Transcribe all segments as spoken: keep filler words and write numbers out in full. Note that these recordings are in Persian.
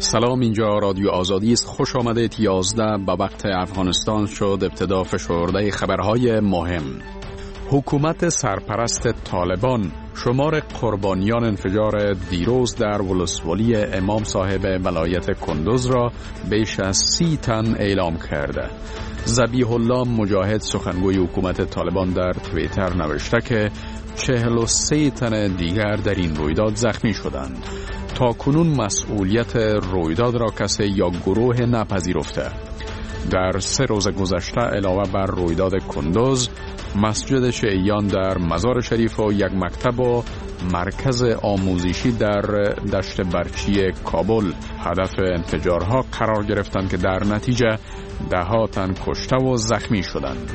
سلام، اینجا رادیو آزادی است. خوش آمدید. یازده به وقت افغانستان شد. ابتدا فشرده خبرهای مهم. حکومت سرپرست طالبان شمار قربانیان انفجار دیروز در ولسوالی امام صاحب ولایت کندوز را بیش از سی تن اعلام کرده. ذبیح الله مجاهد سخنگوی حکومت طالبان در توییتر نوشته که چهل و سه تن دیگر در این رویداد زخمی شدند. تا کنون مسئولیت رویداد را کسی یا گروه نپذیرفته. در سه روز گذشته علاوه بر رویداد کندوز، مسجد شیعیان در مزار شریف و یک مکتب و مرکز آموزشی در دشت برچی کابل هدف انفجارها قرار گرفتند که در نتیجه ده ها تن کشته و زخمی شدند.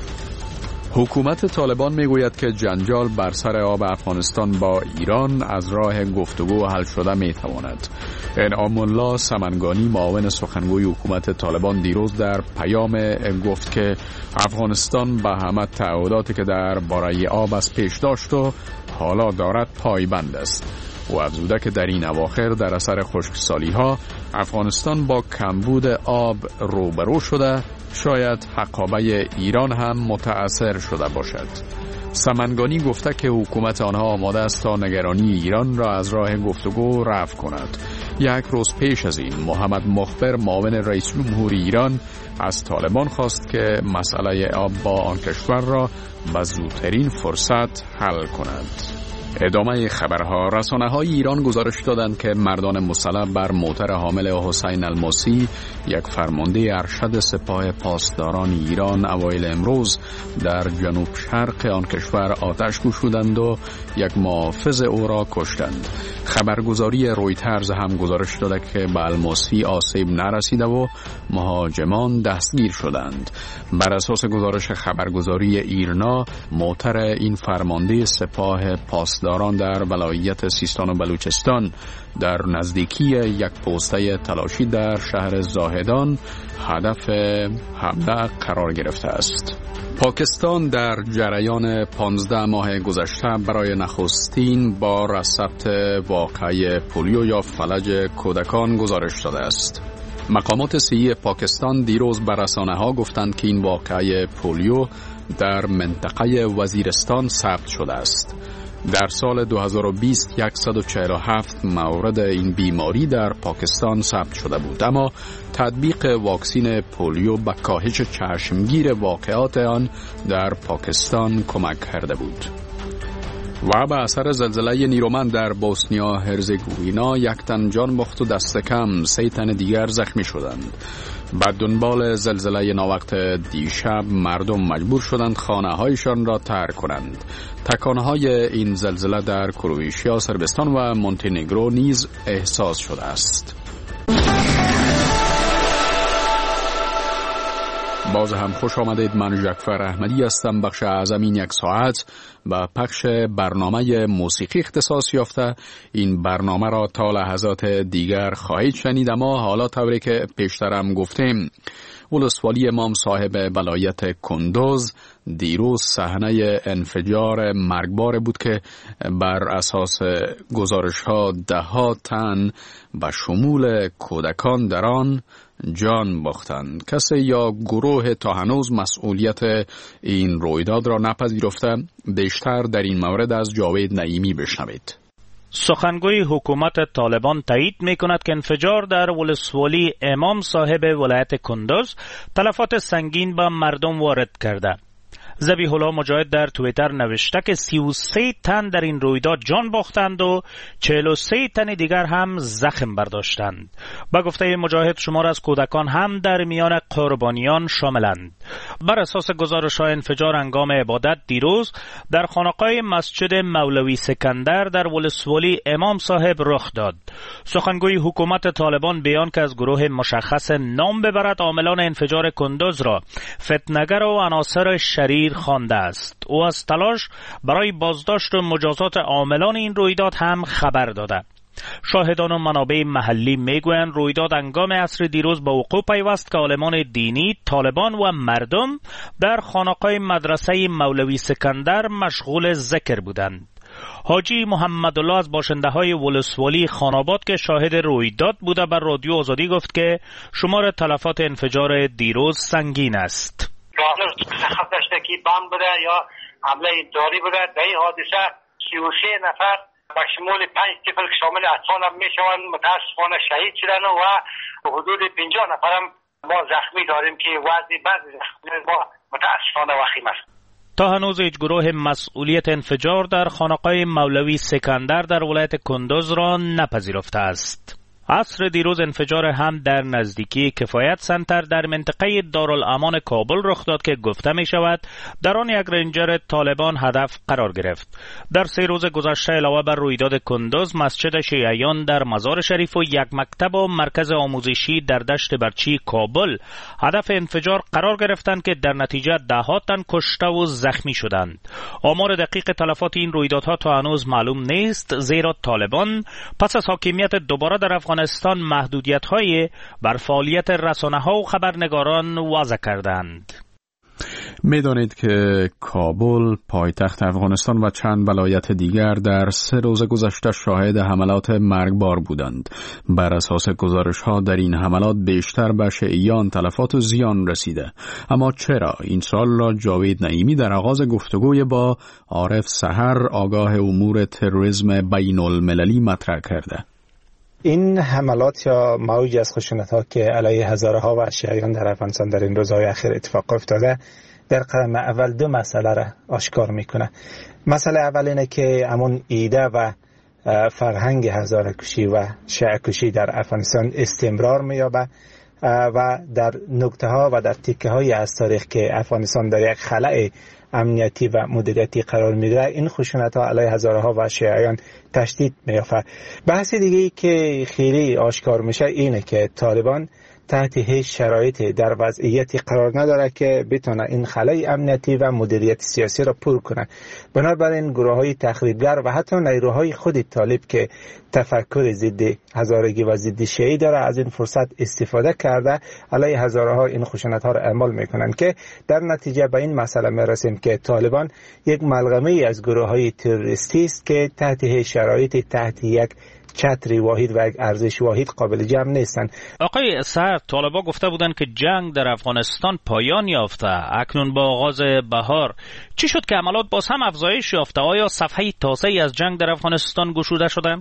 حکومت طالبان میگوید که جنجال بر سر آب افغانستان با ایران از راه گفتگو حل شده میتواند. انعام الله سمنگانی معاون سخنگوی حکومت طالبان دیروز در پیام گفت که افغانستان به همه تعهداتی که در باره آب از پیش داشت و حالا دارد پایبند است. او افزوده که در این اواخر در اثر خشکسالی ها افغانستان با کمبود آب روبرو شده، شاید حقابه ایران هم متأثر شده باشد. سمنگانی گفته که حکومت آنها آماده است تا نگرانی ایران را از راه گفتگو رفع کند. یک روز پیش از این محمد مخبر معاون رئیس جمهور ایران از طالبان خواست که مسئله آب با آن کشور را به زودترین فرصت حل کند. ادامه خبرها. رسانه‌های ایران گزارش دادند که مردان مسلح بر موتر حامل حسین الموسی، یک فرمانده ارشد سپاه پاسداران ایران، اوایل امروز در جنوب شرق آن کشور آتش گشودند و یک محافظ او را کشتند. خبرگزاری رویترز هم گزارش داده که به الموسی آسیب نرسیده و مهاجمان دستگیر شدند. بر اساس گزارش خبرگزاری ایرنا، موتر این فرمانده سپاه پاسداران در ولایت سیستان و بلوچستان در نزدیکی یک پوسته تلاشی در شهر زاهدان هدف حمله قرار گرفته است. پاکستان در جریان پانزده ماه گذشته برای نخستین بار از ثبت واقعه پولیو یا فلج کودکان گزارش داده است. مقامات صحی پاکستان دیروز به رسانه‌ها گفتند که این واقعه پولیو در منطقه وزیرستان ثبت شده است. در سال دو هزار و بیست صد و چهل و هفت مورد این بیماری در پاکستان ثبت شده بود، اما تطبیق واکسین پولیو به کاهش چشمگیر واقعات آن در پاکستان کمک کرده بود. و به اثر زلزله نیرومند در بوسنیا هرزگوینا یک تن جان باخت و دست کم سه تن دیگر زخمی شدند. بعد دنبال زلزله ناوقت دیشب مردم مجبور شدند خانه هایشان را ترک کنند. تکانهای این زلزله در کرواتیا، صربستان و مونتنگرو نیز احساس شده است. باز هم خوش آمدید. من جعفر احمدی هستم. بخش اعظم این یک ساعت با پخش برنامه موسیقی اختصاص یافته. این برنامه را تا لحظات دیگر خواهید شنید، اما حالا طوری که پیشترم گفتیم، ولسوالی امام صاحب ولایت کندوز دیروز صحنه انفجار مرگبار بود که بر اساس گزارش ها ده ها تن به شمول کودکان در آن جان باختند. کسی یا گروه تا هنوز مسئولیت این رویداد را نپذیرفته. بیشتر در این مورد از جاوید نعیمی بشنوید. سخنگوی حکومت طالبان تایید می‌کند که انفجار در ولسوالی امام صاحب ولایت کندوز تلفات سنگین به مردم وارد کرده. ذبیح الله مجاهد در توییتر نوشته که سی و سه تن در این رویداد جان باختند و چهل و سه تن دیگر هم زخم برداشتند. با گفته مجاهد شمار از کودکان هم در میان قربانیان شاملند. بر اساس گزارش‌های انفجار هنگام عبادت دیروز در خانقاه مسجد مولوی سکندر در ولسوالی امام صاحب رخ داد. سخنگوی حکومت طالبان بیان که از گروه مشخص نام ببرد عاملان انفجار کندوز را فتنه‌گر و عناصر شریر خوانده است. او از تلاش برای بازداشت و مجازات عاملان این رویداد هم خبر داده. شاهدان و منابع محلی میگویند رویداد هنگام عصر دیروز به وقوع پیوست که عالمان دینی، طالبان و مردم در خانقاه مدرسه مولوی سکندر مشغول ذکر بودند. حاجی محمد الله از باشنده های ولسوالی خاناباد که شاهد رویداد بوده بر رادیو آزادی گفت که شمار تلفات انفجار دیروز سنگین است. خط داشته که بم بوده یا حمله داری بوده. در این حادثه سی و سه نفر با شمول پنج طفل که شامل اطفال هم می شوند متاسفانه شهید شدن و حدود پنجاه نفر هم ما زخمی داریم که وضع بعضی زخمی ما متاسفانه وخیم است. تا هنوز هیچ گروه مسئولیت انفجار در خانقاه مولوی سکندر در ولایت کندوز را نپذیرفته است. عصر دیروز انفجار هم در نزدیکی کفایت سنتر در منطقه دارالامان کابل رخ داد که گفته می شود در آن یک رنجر طالبان هدف قرار گرفت. در سه روز گذشته علاوه بر رویداد کندوز، مسجد شیعیان در مزار شریف و یک مکتب و مرکز آموزشی در دشت برچی کابل هدف انفجار قرار گرفتند که در نتیجه ده ها تن کشته و زخمی شدند. آمار دقیق تلفات این رویدادها تا هنوز معلوم نیست، زیرا طالبان پس از حاکمیت دوباره در افغانستان افغانستان محدودیت‌های بر فعالیت رسانه‌ها و خبرنگاران وضع کردند. می‌دانید که کابل پایتخت افغانستان و چند ولایت دیگر در سه روز گذشته شاهد حملات مرگبار بودند. بر اساس گزارش‌ها در این حملات بیشتر به شیعیان تلفات و زیان رسیده. اما چرا؟ این سوال را جاوید نعیمی در آغاز گفتگوی با عارف سحر آگاه امور تروریسم بین المللی مطرح کرده. این حملات یا موج از خشونت‌ها که علیه هزارها و شیعیان در افغانستان در این روزهای اخیر اتفاق افتاده در قدم اول دو مسئله را آشکار میکنه. مسئله اول اینه که همون ایده و فرهنگ هزاره کشی و شیعه کشی در افغانستان استمرار مییابه و در نکته ها و در تیکه های از تاریخ که افغانستان در یک خلأ امنیتی و مدیریتی قرار میگیره، این خشونت ها علیه هزارها و شیعیان تشدید میافته. بحث دیگه ای که خیلی آشکار میشه اینه که طالبان تحت هیچ شرایطی در وضعیتی قرار نداره که بتونه این خلأ امنیتی و مدیریت سیاسی را پر کنه. بنابراین گروه‌های تخریبگر و حتی نیروهای خود طالب که تفکر ضد هزارگی و ضد شیعی داره از این فرصت استفاده کرده علیه هزارها این خشونت‌ها را اعمال میکنن که در نتیجه به این مسئله میرسیم که طالبان یک ملغمه از گروه‌های تروریستی است که تحت هیچ شرایطی تحت یک چتری واحد و یک ارزش واحد قابل جمع نیستن. آقای سر، طالبان گفته بودند که جنگ در افغانستان پایان یافته. اکنون با آغاز بهار چی شد که عملات باز هم افزایش یافته؟ آیا صفحه تازه‌ای از جنگ در افغانستان گشوده شده؟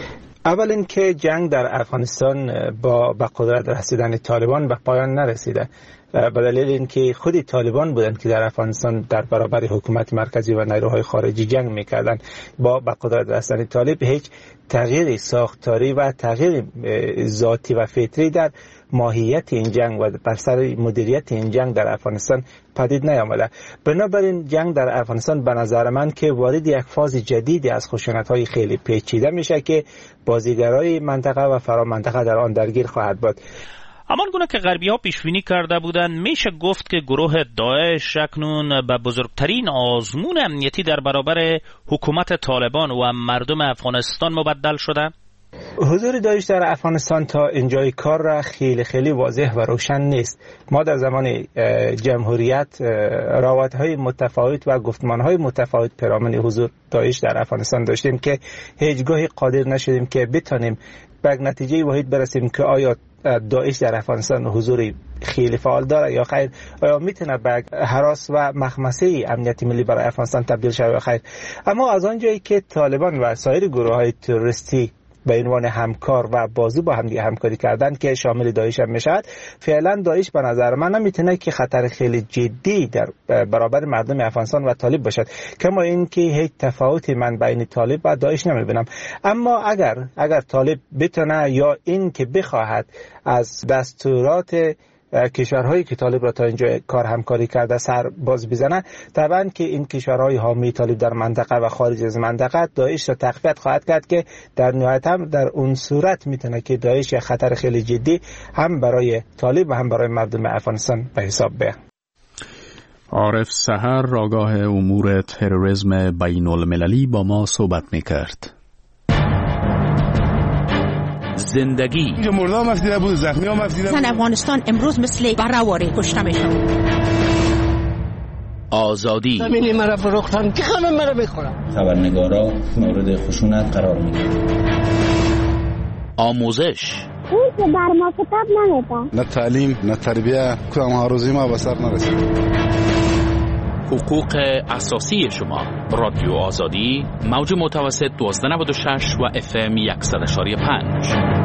اول اینکه جنگ در افغانستان با به قدرت رسیدن طالبان به پایان نرسیده، به دلیل اینکه خود طالبان بودند که در افغانستان در برابر حکومت مرکزی و نیروهای خارجی جنگ میکردن. با به قدرت رسیدن طالب هیچ تغییر ساختاری و تغییر ذاتی و فطری در ماهیت این جنگ و بر سر مدیریت این جنگ در افغانستان پدید نیامده. بنابراین جنگ در افغانستان به نظر من که وارد یک فاز جدیدی از خشونت‌های خیلی پیچیده میشه که بازیگرای منطقه و فرامنطقه در آن درگیر خواهد بود. همان گونه که غربی‌ها پیش‌بینی کرده بودند، میشه گفت که گروه داعش اکنون به بزرگترین آزمون امنیتی در برابر حکومت طالبان و مردم افغانستان مبدل شده. حضور داعش در افغانستان تا اینجای کار را خیلی خیلی واضح و روشن نیست. ما در زمان جمهوریت روایت‌های متفاوت و گفتمان‌های متفاوت پیرامون حضور داعش در افغانستان داشتیم که هیچگاهی قادر نشدیم که بتونیم به نتیجه واحد برسیم که آیا داعش در افغانستان حضوری خیلی فعال داره یا خیر، آیا میتونه به هراس و مخمسه امنیتی ملی برای افغانستان تبدیل شود یا خیر. اما از آنجایی که طالبان و سایر گروه‌های تروریستی به عنوان همکار و بازو با هم دیگه همکاری کردن که شامل داعش هم میشد، فعلا داعش به نظر من نمیتونه که خطر خیلی جدی در برابر مردم افغانستان و طالب باشد. کما اینکه هیچ تفاوتی من بین طالب و داعش نمیبینم. اما اگر اگر طالب بتونه یا این که بخواهد از دستورات کشورهایی که طالب را تا اینجا کار همکاری کرده سر باز بزنه، طبعا که این کشورهای حامی طالب در منطقه و خارج از منطقه داعش را تقویت خواهد کرد که در نهایت هم در اون صورت میتونه که داعش خطر خیلی جدی هم برای طالب و هم برای مردم افغانستان به حساب بیاد. عارف سحر آگاه امور تروریسم بین المللی با ما صحبت میکرد. زندگی اینجا مرده هم افدیده بود، زخمی هم افدیده بود. زن افغانستان امروز مثل برآواره کشته میشن. آزادی. زمین مرا فروختن که همه مرا بخورن. خبرنگارا مورد خشونت قرار میگیرن. آموزش. اون که بر ما کتاب نمیده. نه تعلیم نه تربیه، کدام ها روزی ما به سر نرسید. حقوق اساسی شما. رادیو آزادی، موج متوسط دوازده نود و شش و اف ام صد و پنج.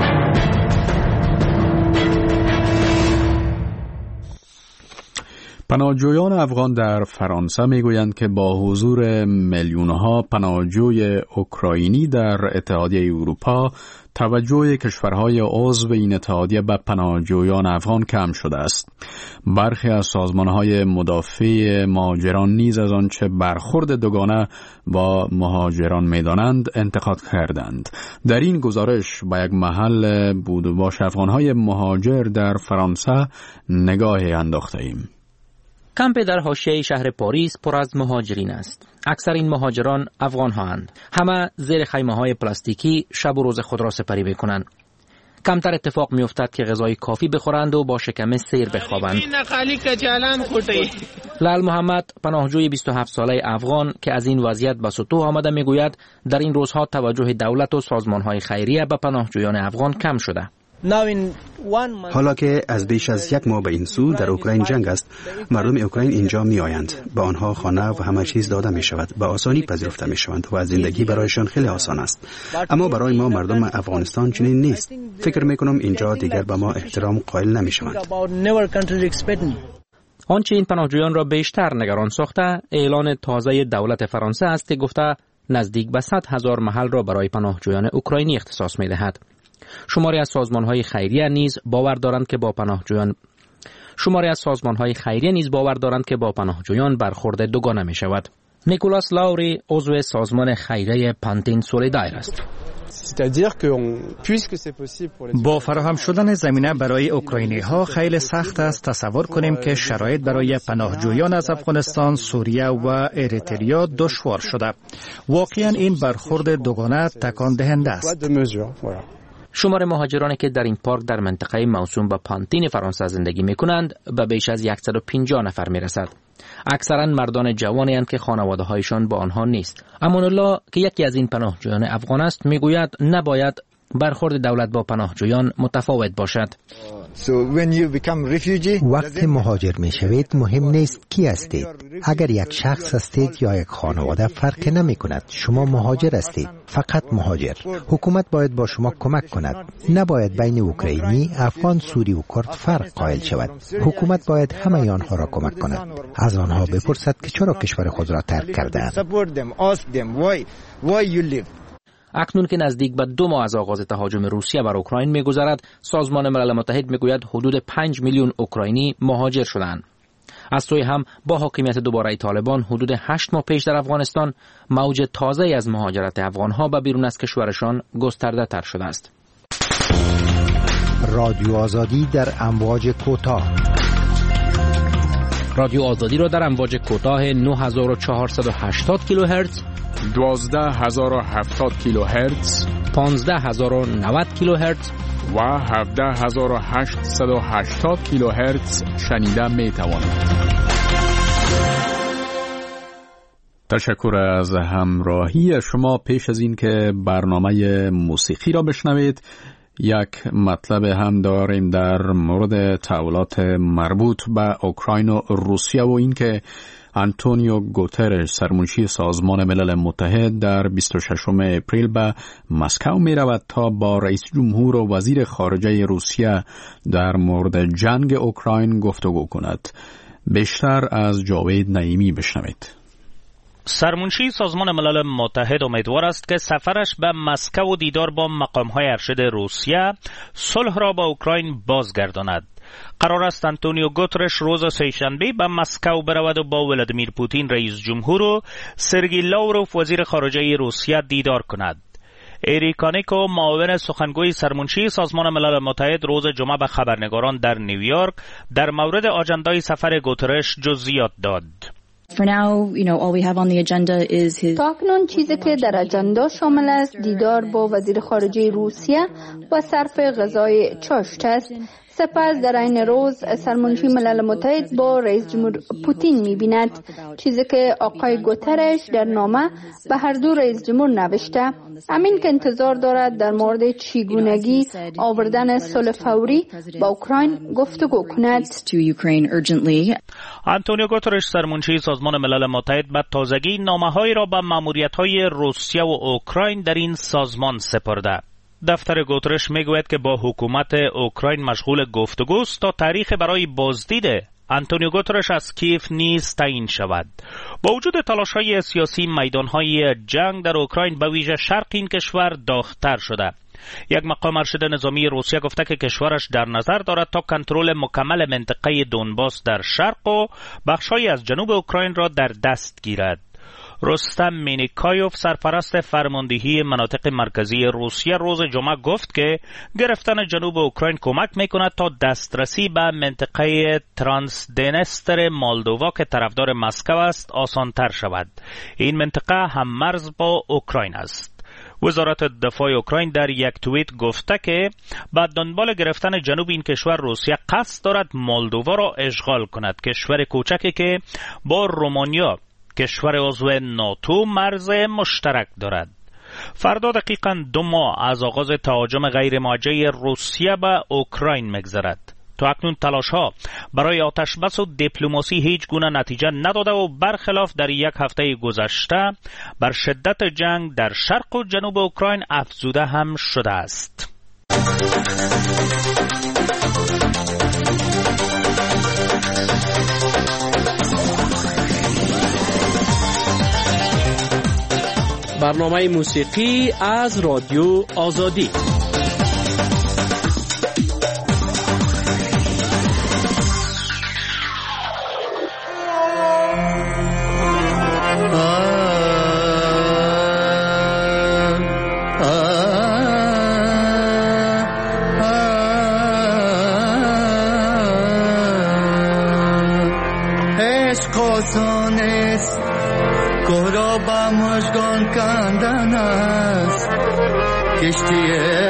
پناهجویان افغان در فرانسه میگویند که با حضور میلیونها پناهجوی اوکراینی در اتحادیه اروپا، توجه کشورهای عضو این اتحادیه به پناهجویان افغان کم شده است. برخی از سازمانهای مدافع مهاجران نیز از آنچه برخورد دوگانه با مهاجران می‌دانند انتقاد کردند. در این گزارش به یک محل بود و باش افغانهای مهاجر در فرانسه نگاهی انداخته ایم. کمپ در حاشیه شهر پاریس پر از مهاجرین است. اکثر این مهاجران افغان هستند. همه زیر خیمه های پلاستیکی شب و روز خود را سپری میکنند. کمتر اتفاق می افتد که غذای کافی بخورند و با شکم سیر بخوابند. لال محمد، پناهجوی بیست و هفت ساله افغان که از این وضعیت به سطوح آمده، میگوید در این روزها توجه دولت و سازمانهای خیریه به پناهجویان افغان کم شده. حالا که از بیش از یک ماه به این سو در اوکراین جنگ است، مردم اوکراین اینجا می آیند. به آنها خانه و همه چیز داده می شود. به آسانی پذیرفته می شوند و زندگی برایشان خیلی آسان است. اما برای ما مردم افغانستان چنین نیست. فکر می کنم اینجا دیگر به ما احترام قائل نمی شوند. آنچه این پناهجویان را بیشتر نگران ساخته، اعلان تازه دولت فرانسه است که گفته نزدیک به صد هزار محل را برای پناهجویان اوکراینی اختصاص می دهد. شماری از سازمان‌های خیریه نیز باور دارند که با پناهجویان شماری از سازمان‌های خیریه نیز باور دارند که با پناهجویان برخورد دوگانه می‌شود. نیکولاس لاوری عضو سازمان خیریه پانتین سولیدار است. با فراهم شدن زمینه برای اوکراینی ها خیلی سخت است تصور کنیم که شرایط برای پناهجویان از افغانستان، سوریه و اریتریا دشوار شده. واقعا این برخورد دوگانه تکان دهنده است. شمار مهاجرانی که در این پارک در منطقه موسوم به پانتین فرانسه زندگی می کنند به بیش از صد و پنجاه نفر می رسد. اکثرا مردان جوانی اند که خانواده هایشان با آنها نیست. امان الله که یکی از این پناهجویان افغان است میگوید نباید برخورد دولت با پناهجویان متفاوت باشد. وقتی مهاجر می شوید مهم نیست کی هستید. اگر یک شخص هستید یا یک خانواده فرق نمی کند. شما مهاجر هستید. فقط مهاجر. حکومت باید با شما کمک کند. نباید بین اوکراینی، افغان، سوری و کرد فرق قائل شود. حکومت باید همه آنها را کمک کند. از آنها بپرسد که چرا کشور خود را ترک کردند. اکنون که نزدیک به دو ماه از آغاز تهاجم روسیه بر اوکراین می‌گذرد، سازمان ملل متحد می‌گوید حدود پنج میلیون اوکراینی مهاجر شدند. از سوی هم با حاکمیت دوباره طالبان حدود هشت ماه پیش در افغانستان، موج تازه‌ای از مهاجرت افغان‌ها به بیرون از کشورشان گسترده‌تر شده است. رادیو آزادی در امواج کوتاه. رادیو آزادی را در امواج کوتاه نه هزار و چهارصد و هشتاد کیلوهرتز، دوازده هزار و هفتاد کیلوهرتز، پانزده هزار و نود کیلوهرتز و هفده هزار و هشتصد و هشتاد کیلوهرتز شنیده می توانید. تشکر از همراهی شما. پیش از این که برنامه موسیقی را بشنوید، یک مطلب هم داریم در مورد تحولات مربوط به اوکراین و روسیه و این که آنتونیو گوترش سرمنشی سازمان ملل متحد در بیست و ششم اپریل به مسکو می رود تا با رئیس جمهور و وزیر خارجه روسیه در مورد جنگ اوکراین گفتگو کند. بیشتر از جاوید نعیمی بشنوید. سرمنشی سازمان ملل متحد امیدوار است که سفرش به مسکو و دیدار با مقام‌های ارشد روسیه صلح را با اوکراین بازگرداند. قرار است آنتونیو گوترش روز سه‌شنبه به مسکو برود و با ولادیمیر پوتین رئیس جمهور و سرگئی لاوروف وزیر خارجه روسیه دیدار کند. اریکانیکو معاون سخنگوی سرمنشی سازمان ملل متحد روز جمعه به خبرنگاران در نیویورک در مورد آژاندای سفر گوترش جزئیات داد. For now, you know, all we have on the agenda is his تاکنون چیزی که در اجندا شامل است دیدار با وزیر خارجه روسیه و صرف غذای چاشت است. سپس در این روز سرمنشی ملل متحد با رئیس جمهور پوتین می‌بیند، چیزی که آقای گوترش در نامه به هر دو رئیس جمهور نوشته، همین که انتظار دارد در مورد چگونگی آوردن صلح فوری با اوکراین گفتگو کند. آنتونیو گوترش سرمنشی سازمان ملل متحد به تازگی نامه‌هایی را به ماموریت‌های روسیه و اوکراین در این سازمان سپرده. دفتر گوترش میگوید که با حکومت اوکراین مشغول گفتگوست تا تاریخ برای بازدید آنتونیو گوترش از کیف نیز تعیین شود. با وجود تلاش‌های سیاسی، میدان‌های جنگ در اوکراین به ویژه شرق این کشور داغ‌تر شده. یک مقام ارشد نظامی روسیه گفته که کشورش در نظر دارد تا کنترل مکمل منطقه دونباس در شرق و بخش‌هایی از جنوب اوکراین را در دست گیرد. رستم مینیکایوف سرپرست فرماندهی مناطق مرکزی روسیه روز جمعه گفت که گرفتن جنوب اوکراین کمک میکند تا دسترسی به منطقه ترانسدنستر مولدووا که طرفدار مسکو است آسانتر شود. این منطقه هم مرز با اوکراین است. وزارت دفاع اوکراین در یک توییت گفته که بعد دنبال گرفتن جنوب این کشور روسیه قصد دارد مولدووا را اشغال کند، کشور کوچکی که با رومانیا کشور عضو ناتو مرز مشترک دارد. فردا دقیقاً دو ماه از آغاز تهاجم غیر موجه روسیه به اوکراین می‌گذرد. تا اکنون تلاش‌ها برای آتشبس و دیپلماسی هیچ گونه نتیجه نداده و برخلاف در یک هفته گذشته بر شدت جنگ در شرق و جنوب اوکراین افزوده هم شده است. برنامه موسیقی از رادیو آزادی. کشتی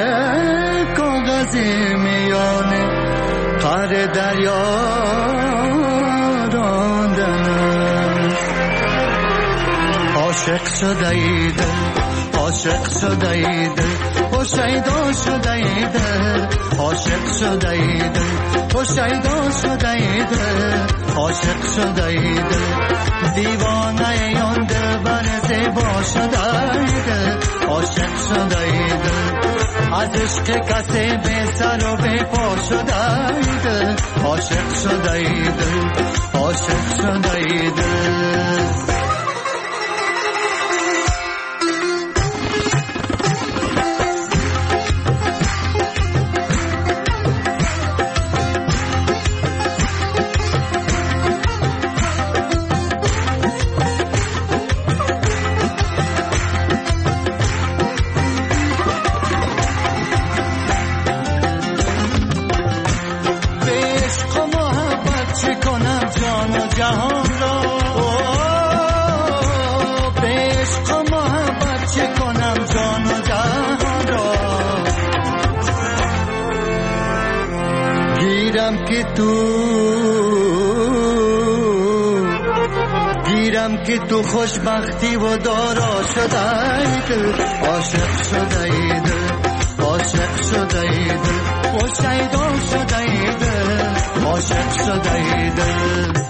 کاغذی میانه قعر دریا راندن است. عاشق شده ای دل، عاشق شده ای دل، و شیدا شده ای دل، عاشق شده ای دل، و شیدا شده ای دل، عاشق شده ای دل، دیوانه یان دل بر زیبا شده ای دل، عاشق شده ای دل، از عشق کسی به سر و به پا شده ای دل، عاشق شده ای دل، عاشق شده ای دل. که تو خوشبختی و دارا شده ای دل، عاشق شده ای دل، عاشق شده ای دل، و شیدا شده ای دل، عاشق شده ای دل.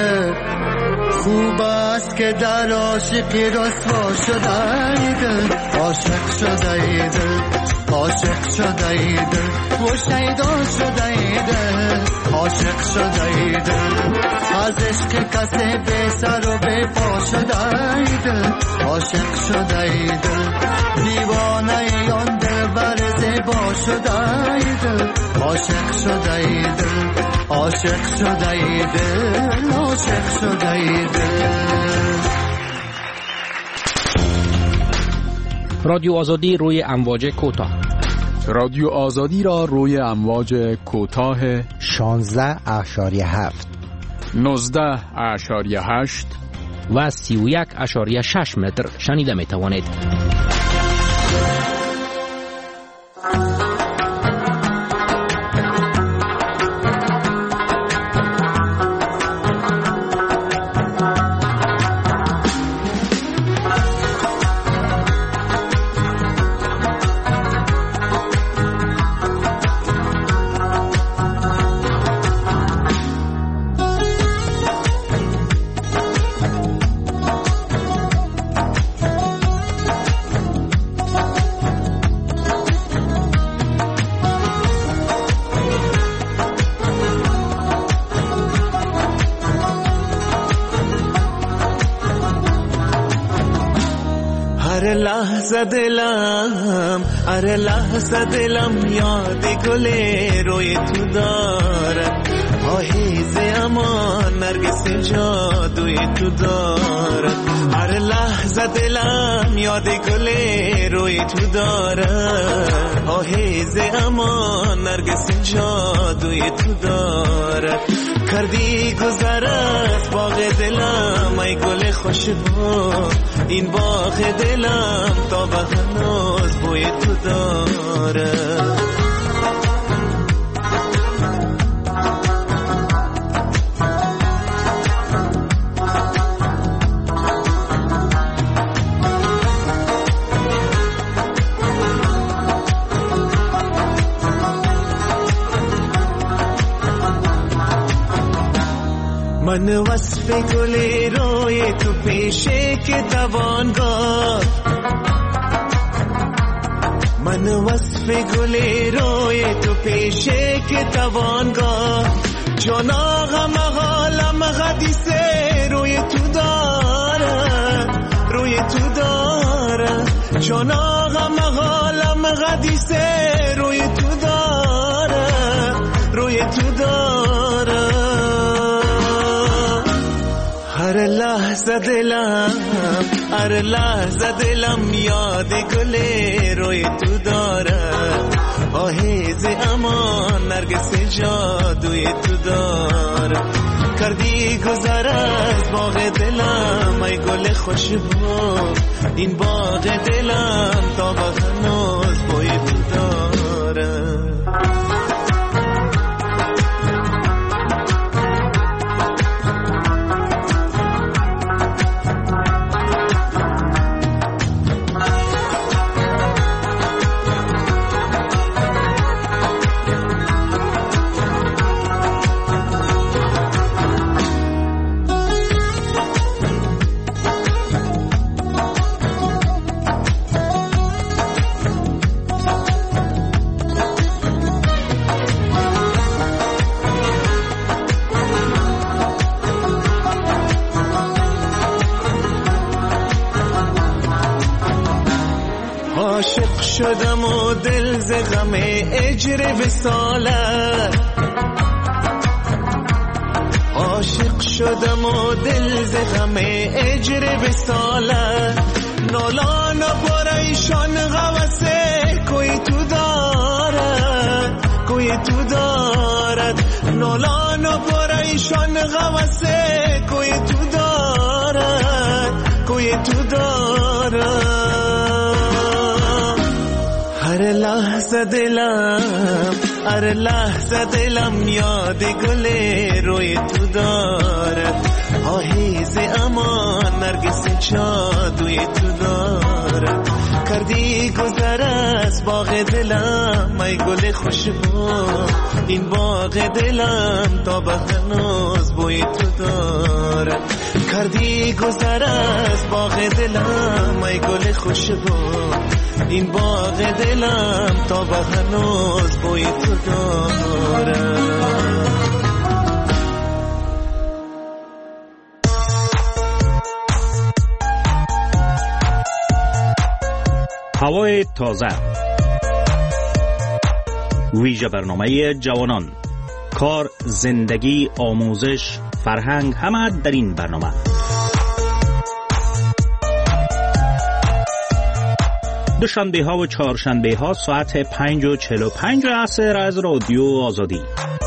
خوب است که در عاشقی رسوا شده ای دل، عاشق شده ای دل عاشق شده ای دل و شیدا شده ای دل عاشق شده ای دل از عشق کسی بی سر و بی پا شده ای دل عاشق شده ای دل دیوانه ای آن دل بر زیبا شده ای دل عاشق شده ای دل عاشق شده ای دل عاشق شده ای دل. رادیو آزادی روی امواج کوتاه. رادیو آزادی را روی امواج کوتاه شانزده اشاریه هفت نوزده اشاریه هشت و سی و یک اشاریه شش متر شنیده می توانید. هر لحظه دلم هر لحظه دلم یاد گل روی تو دارم آهیز امان نرگس جادوی تو دارم هر لحظه دلم یاد گل روی تو دارم آهیز امان نرگس جادوی تو دارم کردی گذر از باغ دلم ای گل خوشبو این باغ دلم تا به هنوز بوی تو داره من وصف گل روی تو پیشه که توانگاه من وصف گل روی تو پیشه که توانگاه جان آقا مقالم حدیثه روی تو داره روی تو داره جان آقا مقالم حدیثه روی تو داره روی تو داره هر لحظه دلم هر لحظه دلم یاد گل روی تو داره آهیز امان نرگس جادوی تو داره کردی گذر از باغ دلم ای گل خوشبو این باغ دلم تا به هنوز بوی تو داره عاشق شدم و دل ز غم اجر وصالت عاشق شدم و دل ز غم اجر وصالت نالان و پریشان غوثه کوی تو دارد کوی تو دارد نالان و پریشان غوثه کوی تو دارد کوی تو دارد هر لحظه دلم هر لحظه دلم یاد گل روی تو دارد آهیز امان نرگس جادوی تو دارد کردی گذر از باغ دلم ای گل خوشبو، این باغ دلم تا به هنوز بوی تو داره. کردی گذر از باغ دلم ای گل خوشبو، این باغ دلم تا به هنوز بوی تو داره. هوای تازه، ویژه برنامه جوانان، کار، زندگی، آموزش، فرهنگ، همه در این برنامه. دوشنبه ها و چهارشنبه ها ساعت پنج و چهل و پنج عصر از رادیو آزادی.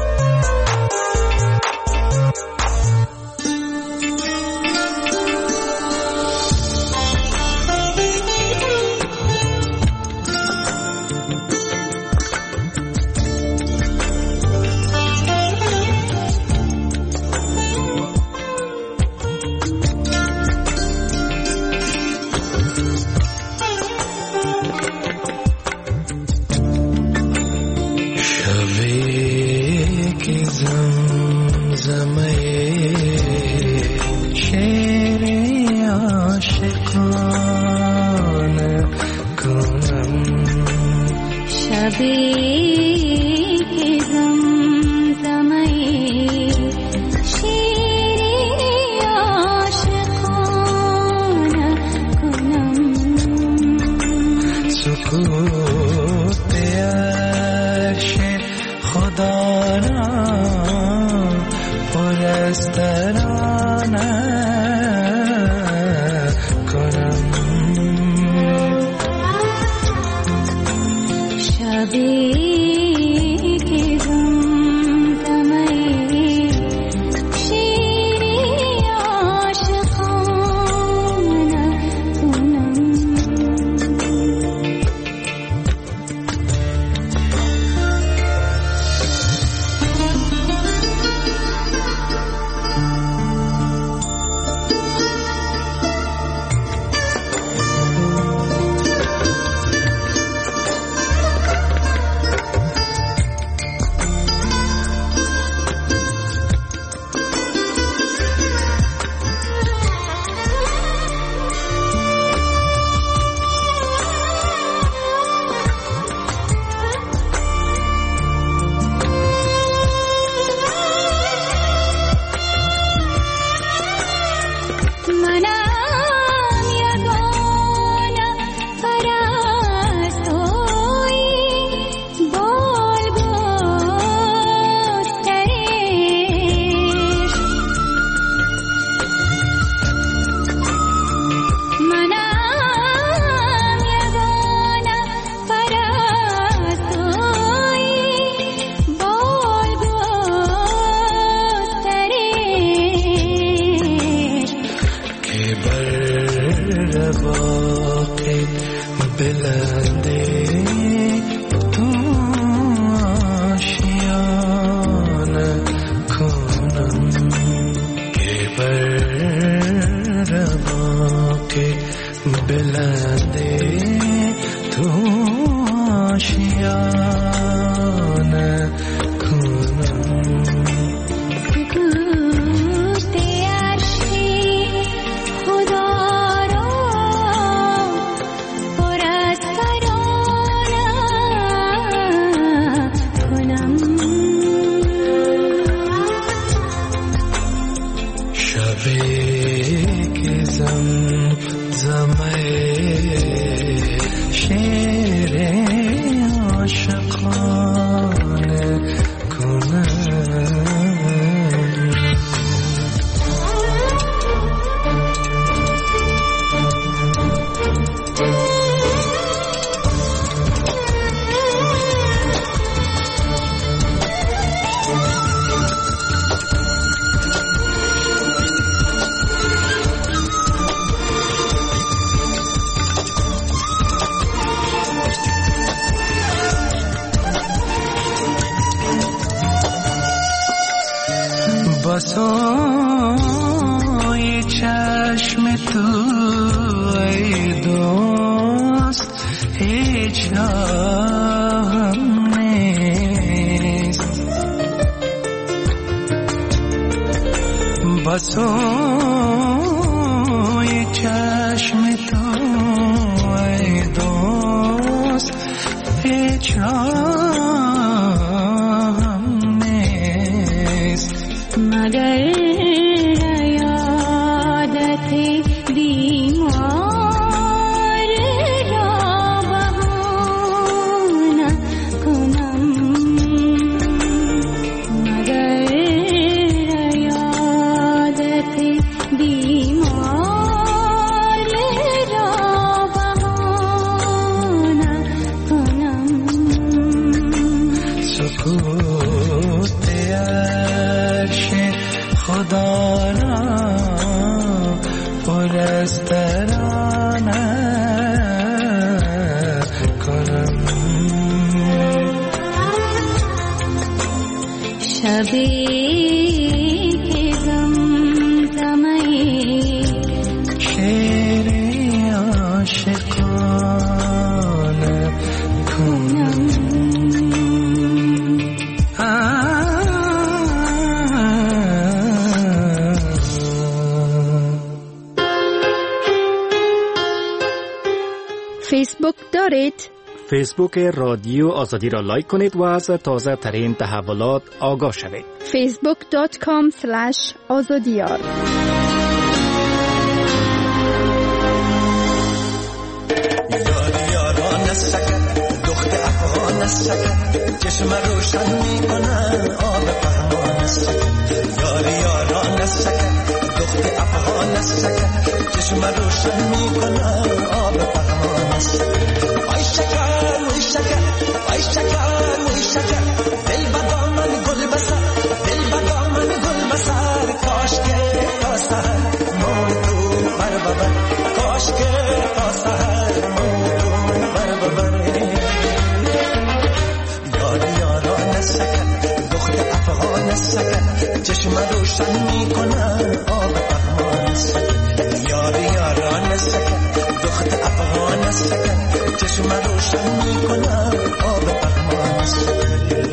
بسای چشم تو ای دوست هیچ هیچ راهم نیست با سوی چشم تو ای دوست هیچ راهم نیست مگر یادت بیمار را بهانه کنم مگر یادت بیمار را بهانه کنم سکوت عرش خدا را پر از ترانه کنم شبی که زمزمه شعر عاشقانه کنم فیسبوک دارید؟ فیسبوک رادیو آزادی را لایک کنید و از تازه ترین تحولات آگاه شوید. فیسبوک دات کام سلش آزادیار. دخت افغان سکن چشم روشن میکنن آب پهمان سکن یار یاران سکن دخت افغان سکن چشم روشن میکنن آب پهمان سکن وای شکر وای شکر وای شکر وای شکر دل بدا من گل بسر دل بدا من گل بسر کاش که تا سحر مو تو بر ببر کاش که تا سحر مو تو بر ببر چشم روشن میکنن آب پهمان سکن یار یاران سکن دخت افغان سکن چشم روشن میکنن آب پهمان سکن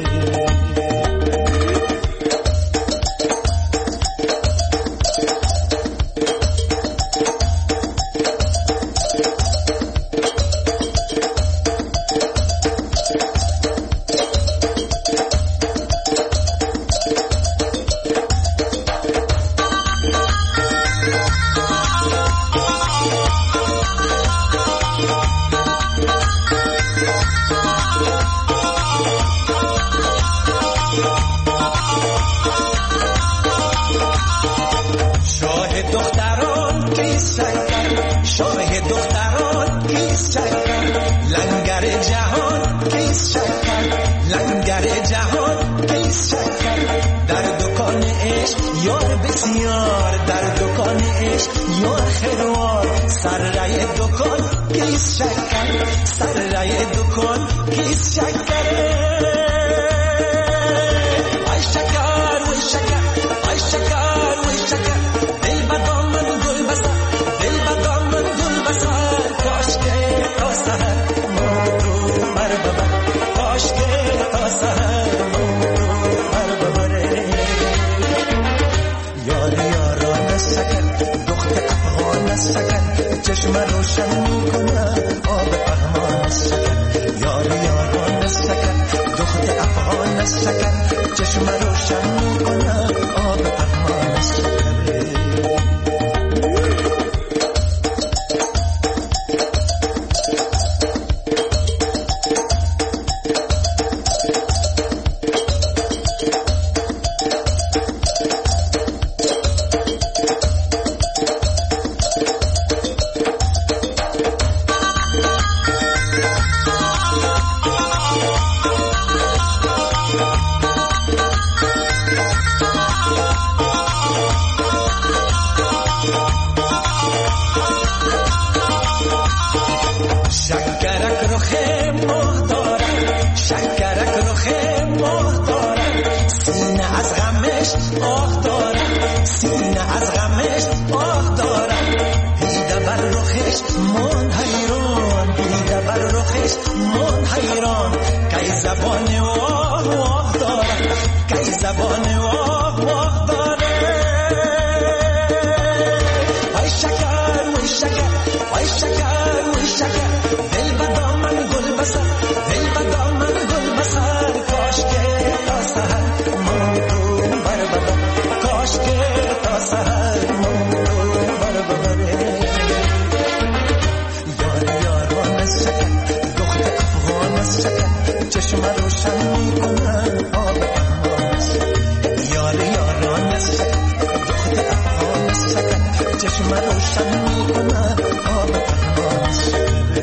چشم روشن میکنه آب پهمان سکن یار یاران سکن دخت افغان سکن چشم روشن میکنه آب پهمان سکن دلش من حیران که زبان واه واه داره که زبان واه واه داره وای شکر وای شکر وای شکر وای شکر دل به دامن گل بسر دل به دامن گل بسر کاش که تا سحر من تو بر ببر کاش که تا سحر من تو بر ببر یار یاران از شکر دختر افغان از شکر چشم روشن میکنن آب احماس یار یاران از شکر دختر افغان از شکر چشم روشن میکنن آب احماس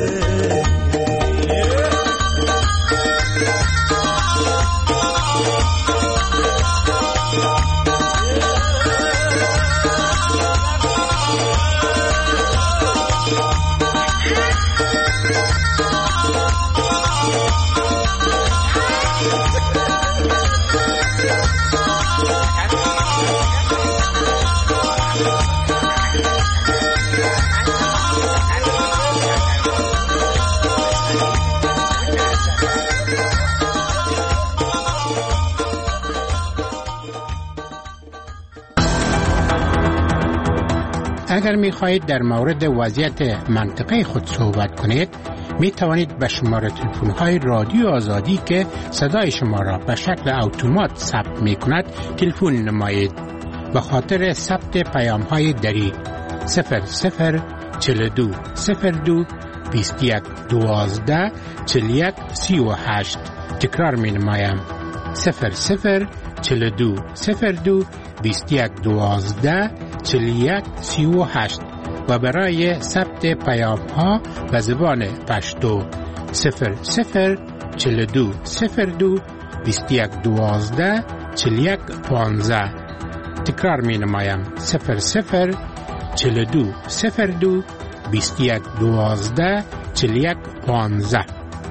اگر می خواهید در مورد وضعیت منطقه خود صحبت کنید می توانید به شماره تلفن های رادیو آزادی که صدای شما را به شکل اتومات ثبت می کند تلفن نمایید. به خاطر ثبت پیام های دری صفر صفر چهل و دو صفر دو بیست و یک دوازده چهل و یک سی و هشت تکرار می نمایم صفر صفر چهل و دو صفر دو بیست و یک دوازده چهل و یک سی و هشت و برای ثبت پیام ها به زبان پشتو صفر صفر چهل و دو صفر دو بیست و یک دوازده چهل و یک پانزده تکرار می نمایم صفر صفر چهل و دو صفر دو بیست و یک دوازده چهل و یک پانزده.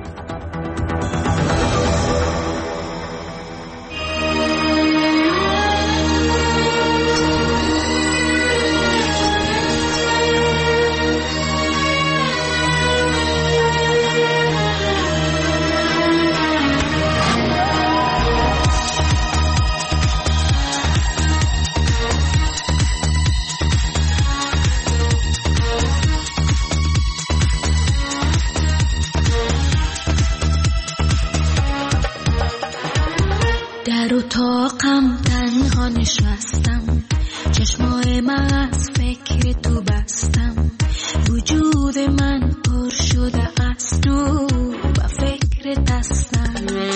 اتاقم تنها نشستم چشمای من از فکر تو بستم وجود من پر شده از تو و فکر دستم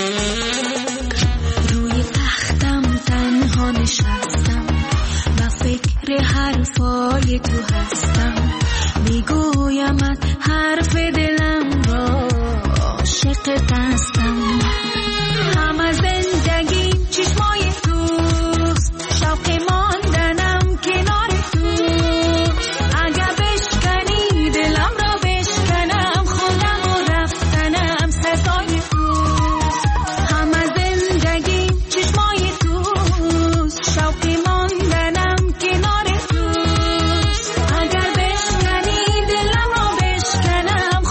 روی تختم تنها نشستم و فکر حرفای تو هستم میگویمت حرف دلم را عاشق دستم همه زندگی چشمای توست شوق ماندنم کنار تو اگه بشکنی دلم را بشکنم خودم و رفتنم سزای توست همه زندگی چشمای توست شوق ماندنم کنار توست اگر بشکنی دلم را بشکنم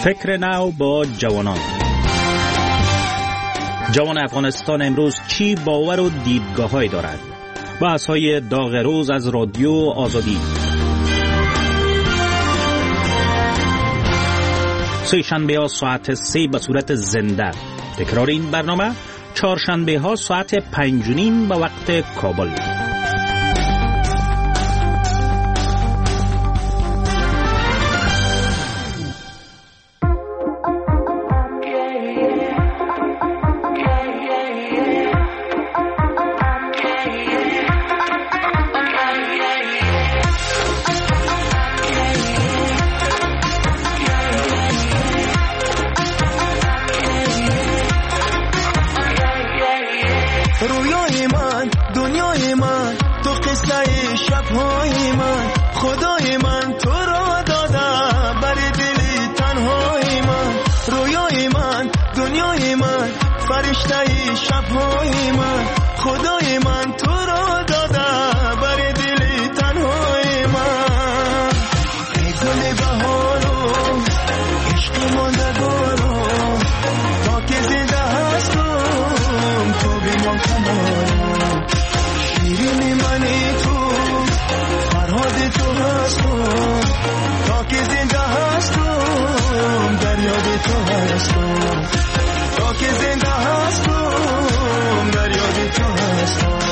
فکر نو با جوانان. جوان افغانستان امروز چی باور و دیدگاه‌هایی دارد؟ بحث‌های داغ روز از رادیو آزادی. سه شنبه ها ساعت سه به صورت زنده. تکرار این برنامه چهارشنبه ها ساعت پنج و نیم به وقت کابل. رویای من، دنیای من، تو قصه شبهای من، خدای من تو را داده بر دل تنهای من. رویای من، دنیای من، فرشته شبهای من، خدای من تو را داده بر دل تنهای من. ای گل بهارو، عشق ماندگارو، تا که زنده هستم تو بیمان کنارم. شیرین منی تو، فرهاد تو هستم، تا که زنده هستم در یاد تو هستم. تا که زنده هستم در یاد تو هستم.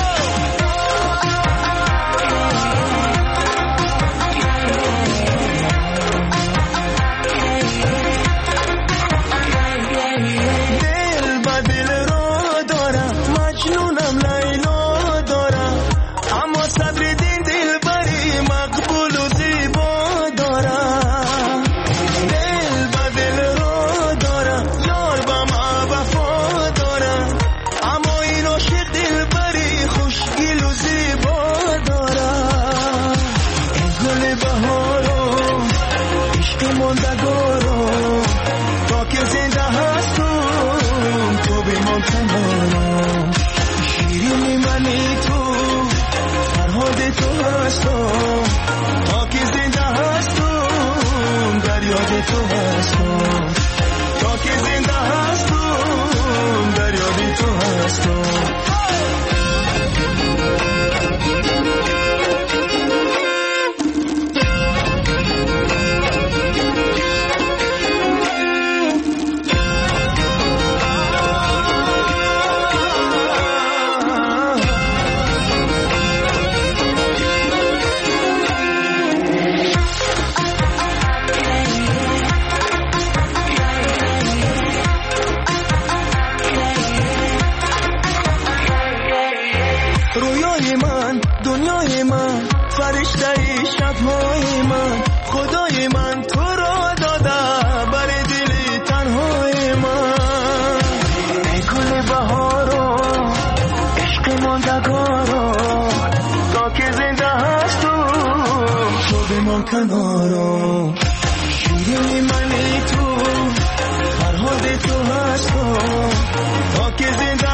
کنارم. شیرین منی تو، فرهاد تو هستم، تا که زنده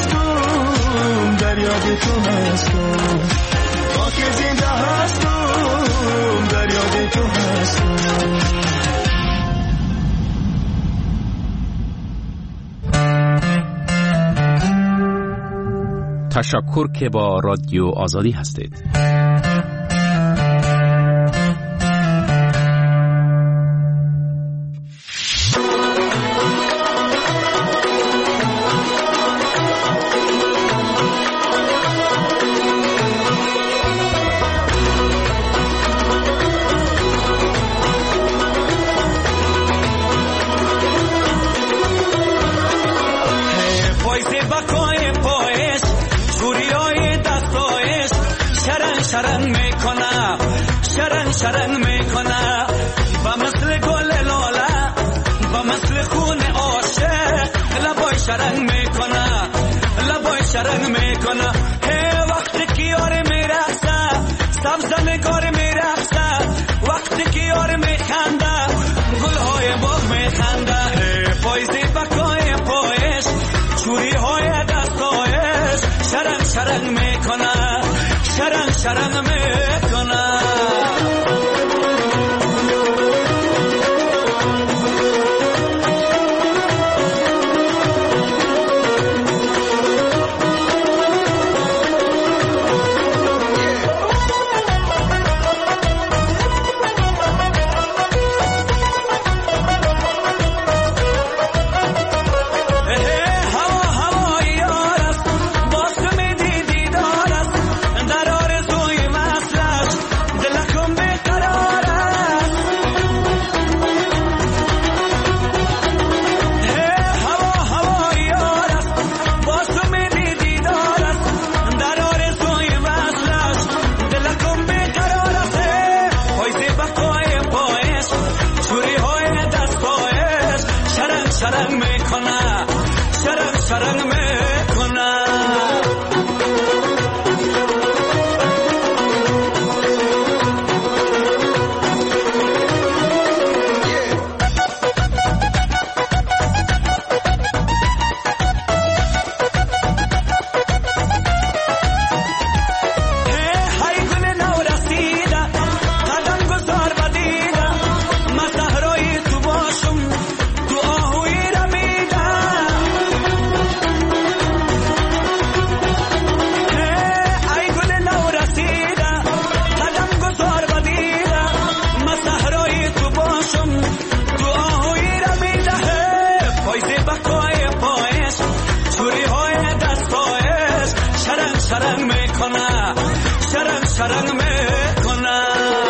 هستم در یاد تو هستم. تا که زنده هستم در یاد تو هستم. تشکر که با رادیو آزادی هستید. شرن میکنه شرن شرن میکنه با مثل گل لاله با مثل خون عاشق لبای شرن میکنه لبای شرن میکنه. هی وقتی که یار میرقصه سبز نگار میرقصه وقتی که یار میخنده گلهای باغ میخنده. هی پایزی بکای پایش چوری های دستایش شرن شرن میکنه شرن شرن میکنه. شرنگ میکنم.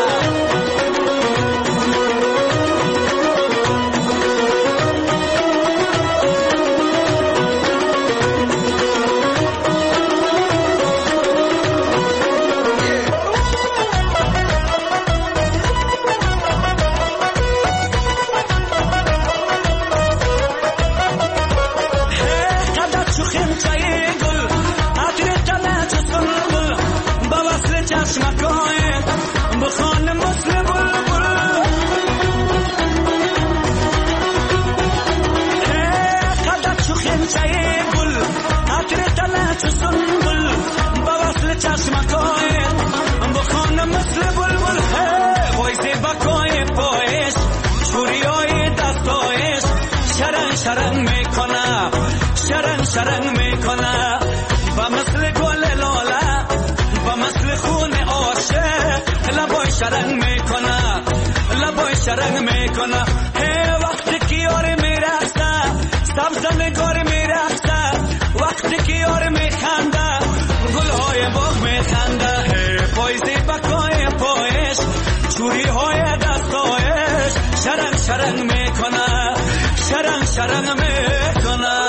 شرنگ میکنه شرنگ شرنگ میکنه و مثل گل لاله و مثل خون عاشق لبای شرنگ میکنه لبای شرنگ میکنه. هی وقتی که یار میرخته سبز نگار میرخته وقتی که یار میخنده گلهای باغ میخنده. هی پایزی بکای پایش چوری های دستایش شرنگ شرنگ میکنه شرنگ شرنگ میکنه.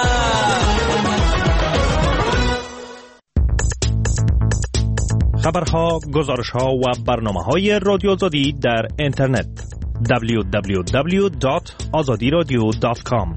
خبرها، گزارشها و برنامه‌های رادیو آزادی در اینترنت دبلیو دبلیو دبلیو دات آزادی رادیو دات کام.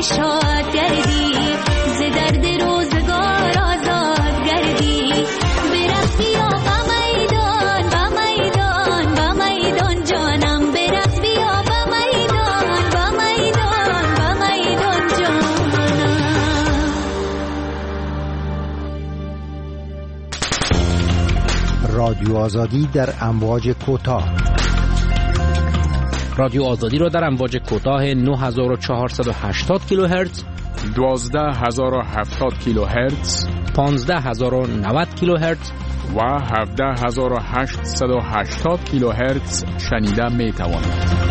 شاد گردی ز درد روزگار آزاد گردی برقصی یا با میدان با میدان با میدان جانم برقصی یا با میدان با میدان با میدان جانم. رادیو آزادی در امواج کوتاه. رادیو آزادی را در امواج کوتاه نه هزار و چهارصد و هشتاد کیلوهرتز، دوازده هزار و هفتاد کیلوهرتز، پانزده هزار و نود کیلوهرتز و هفده هزار و هشتصد و هشتاد کیلوهرتز شنیده می توانید.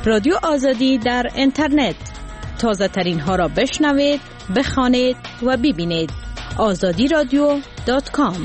رادیو آزادی در اینترنت. تازه ترین ها را بشنوید، بخوانید و ببینید. آزادی رادیو دات کام.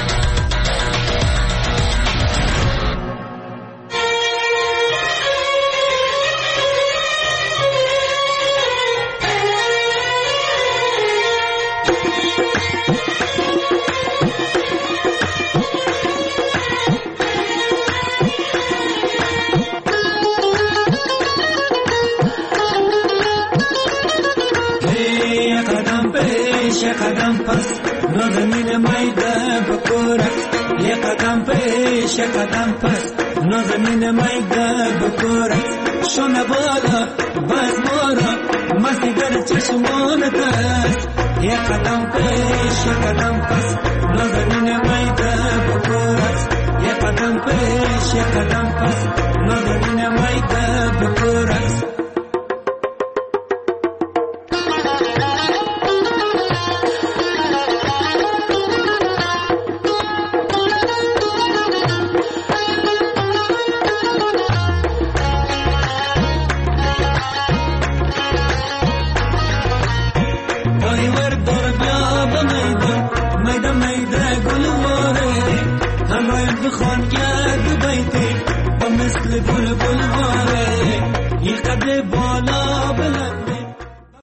قدم پس نازنین میده بکورت یه قدم پیش قدم پس نازنین میده بکورت شونه بالا باز مورا مسیگر چشمانت است یه قدم پیش قدم پس نازنین میده بکورت یه قدم پیش قدم پس نازنین میده بکورت خان کرد بیتی با مثل بلبل